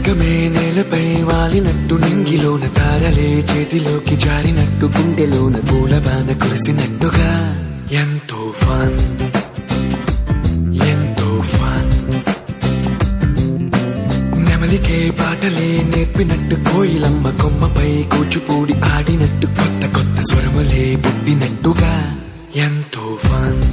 మేఘమే నేలపై వాలినట్టు నింగిలోన తారలే చేతిలోకి జారినట్టు గుండెలోన పూలబాన కురిసినట్టుగా ఎంతో ఫన్ ఎంతో ఫన్. నెమలికే పాటలే నేర్పినట్టు కోయిలమ్మ కొమ్మపై కూచిపూడి ఆడినట్టు కొత్త కొత్త స్వరములే పుట్టినట్టుగా ఎంతో ఫన్.